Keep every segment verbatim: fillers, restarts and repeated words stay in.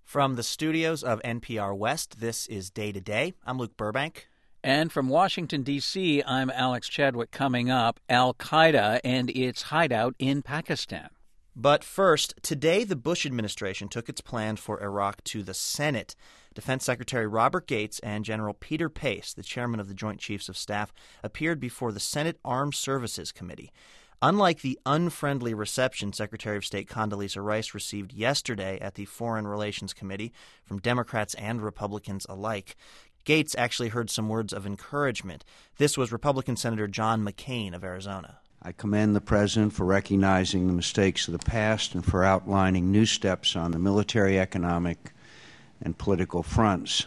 From the studios of N P R West, this is Day to Day. I'm Luke Burbank. And from Washington, D C, I'm Alex Chadwick. Coming up, Al-Qaeda and its hideout in Pakistan. But first, today the Bush administration took its plan for Iraq to the Senate. Defense Secretary Robert Gates and General Peter Pace, the chairman of the Joint Chiefs of Staff, appeared before the Senate Armed Services Committee. Unlike the unfriendly reception Secretary of State Condoleezza Rice received yesterday at the Foreign Relations Committee from Democrats and Republicans alike, Gates actually heard some words of encouragement. This was Republican Senator John McCain of Arizona. I commend the President for recognizing the mistakes of the past and for outlining new steps on the military, economic, and political fronts.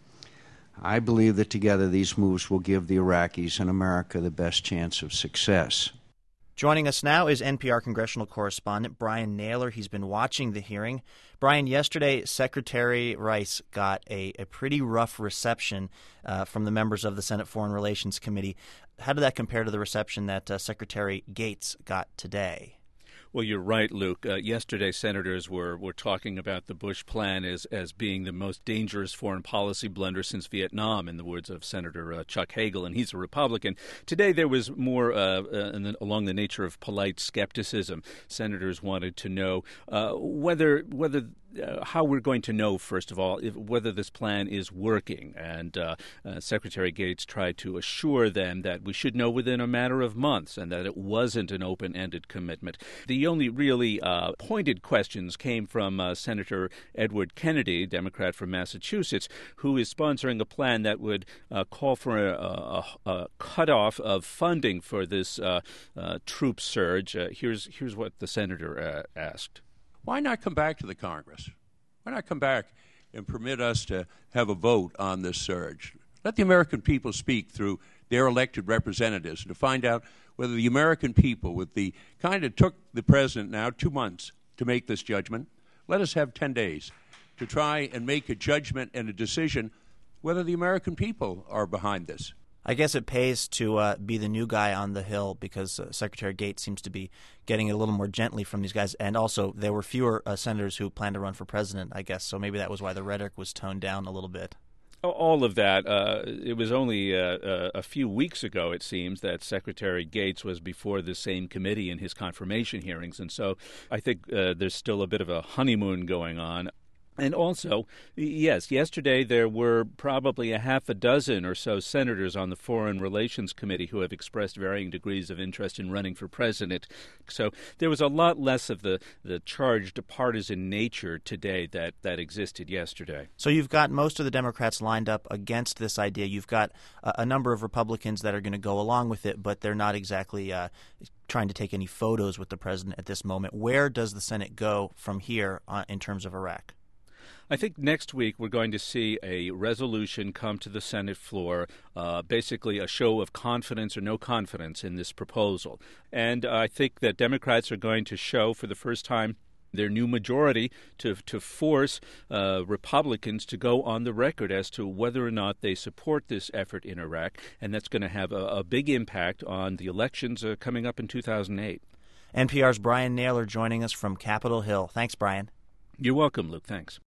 I believe that together these moves will give the Iraqis and America the best chance of success. Joining us now is N P R congressional correspondent Brian Naylor. He's been watching the hearing. Brian, yesterday Secretary Rice got a, a pretty rough reception uh, from the members of the Senate Foreign Relations Committee. How did that compare to the reception that uh, Secretary Gates got today? Well, you're right, Luke. Uh, yesterday, senators were, were talking about the Bush plan as, as being the most dangerous foreign policy blunder since Vietnam, in the words of Senator uh, Chuck Hagel, and he's a Republican. Today, there was more uh, uh, along the nature of polite skepticism. Senators wanted to know uh, whether whether Uh, how we're going to know, first of all, if, whether this plan is working. And uh, uh, Secretary Gates tried to assure them that we should know within a matter of months and that it wasn't an open-ended commitment. The only really uh, pointed questions came from uh, Senator Edward Kennedy, Democrat from Massachusetts, who is sponsoring a plan that would uh, call for a, a, a cutoff of funding for this uh, uh, troop surge. Uh, here's, here's what the senator uh, asked. Why not come back to the Congress? Why not come back and permit us to have a vote on this surge? Let the American people speak through their elected representatives to find out whether the American people, with the kind of took the president now two months to make this judgment, let us have ten days to try and make a judgment and a decision whether the American people are behind this. I guess it pays to uh, be the new guy on the Hill because uh, Secretary Gates seems to be getting it a little more gently from these guys. And also, there were fewer uh, senators who planned to run for president, I guess. So maybe that was why the rhetoric was toned down a little bit. All of that. Uh, it was only uh, uh, a few weeks ago, it seems, that Secretary Gates was before the same committee in his confirmation hearings. And so I think uh, there's still a bit of a honeymoon going on. And also, yes, yesterday there were probably a half a dozen or so senators on the Foreign Relations Committee who have expressed varying degrees of interest in running for president. So there was a lot less of the, the charged partisan nature today that, that existed yesterday. So you've got most of the Democrats lined up against this idea. You've got a, a number of Republicans that are going to go along with it, but they're not exactly uh, trying to take any photos with the president at this moment. Where does the Senate go from here uh, in terms of Iraq? I think next week we're going to see a resolution come to the Senate floor, uh, basically a show of confidence or no confidence in this proposal. And I think that Democrats are going to show for the first time their new majority to to force uh, Republicans to go on the record as to whether or not they support this effort in Iraq. And that's going to have a, a big impact on the elections uh, coming up in two thousand eight. N P R's Brian Naylor joining us from Capitol Hill. Thanks, Brian. You're welcome, Luke. Thanks.